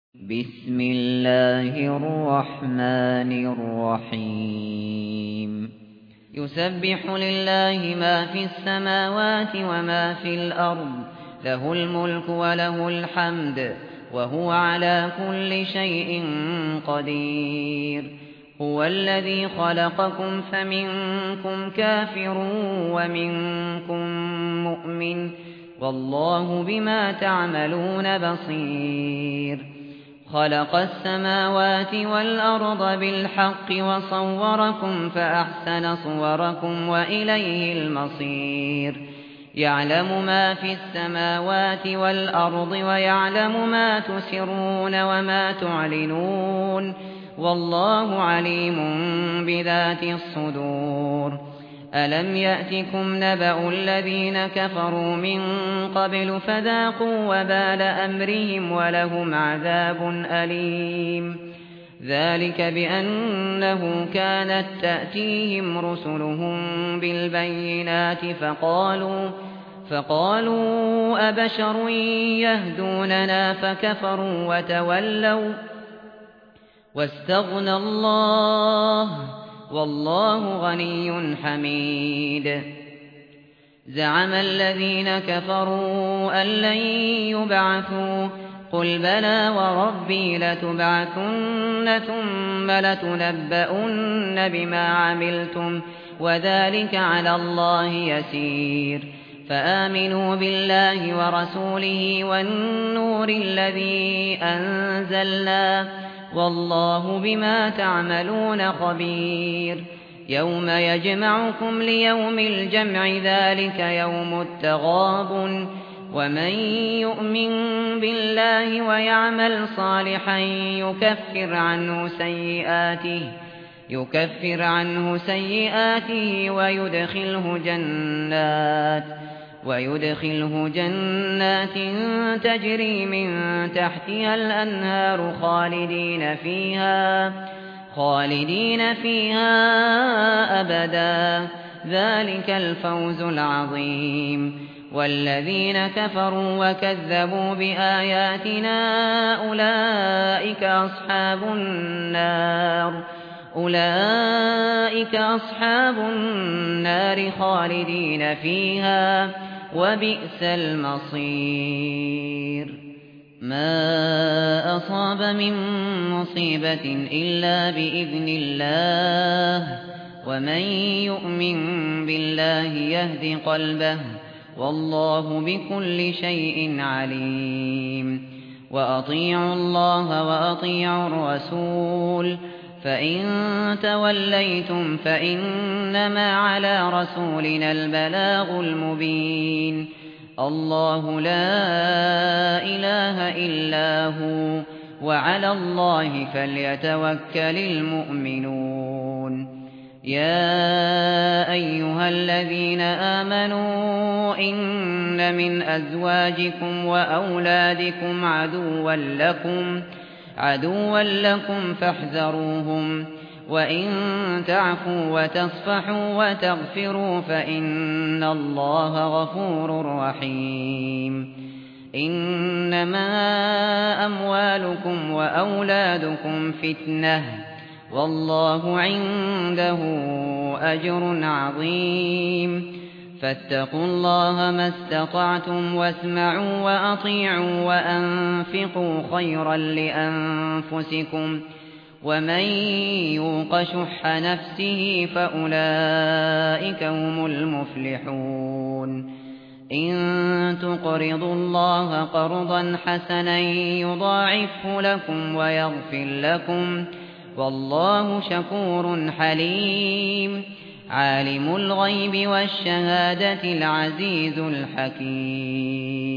بسم الله الرحمن الرحيم يسبح لله ما في السماوات وما في الأرض له الملك وله الحمد وهو على كل شيء قدير هو الذي خلقكم فمنكم كافر ومنكم مؤمن والله بما تعملون بصير خلق السماوات والأرض بالحق وصوركم فأحسن صوركم وإليه المصير يعلم ما في السماوات والأرض ويعلم ما تسرون وما تعلنون والله عليم بذات الصدور ألم يأتكم نبأ الذين كفروا من قبل فذاقوا وبال أمرهم ولهم عذاب أليم ذلك بأنه كانت تأتيهم رسلهم بالبينات فقالوا أبشر يهدوننا فكفروا وتولوا واستغنى الله والله غني حميد زعم الذين كفروا أن لن يبعثوا قل بلى وربي لتبعثن ثم لتنبؤن بما عملتم وذلك على الله يسير فآمنوا بالله ورسوله والنور الذي أنزلنا والله بما تعملون خبير يوم يجمعكم ليوم الجمع ذلك يوم التغابن ومن يؤمن بالله ويعمل صالحا يكفر عنه سيئاته ويدخله جنات تجري من تحتها الأنهار خالدين فيها أبدا ذلك الفوز العظيم والذين كفروا وكذبوا بآياتنا أولئك أصحاب النار خالدين فيها وبئس المصير ما أصاب من مصيبة إلا بإذن الله ومن يؤمن بالله يهد قلبه والله بكل شيء عليم وأطيعوا الله وأطيعوا الرسول فإن توليتم فإنما على رسولنا البلاغ المبين الله لا إله إلا هو وعلى الله فليتوكل المؤمنون يا أيها الذين آمنوا إن من أزواجكم وأولادكم عدوا لكم فاحذروهم وإن تعفوا وتصفحوا وتغفروا فإن الله غفور رحيم إنما أموالكم وأولادكم فتنة والله عنده أجر عظيم فاتقوا الله ما استطعتم واسمعوا وأطيعوا وأنفقوا خيرا لأنفسكم ومن يوق شح نفسه فأولئك هم المفلحون إن تقرضوا الله قرضا حسنا يضاعفه لكم ويغفر لكم والله شكور حليم عالم الغيب والشهادة العزيز الحكيم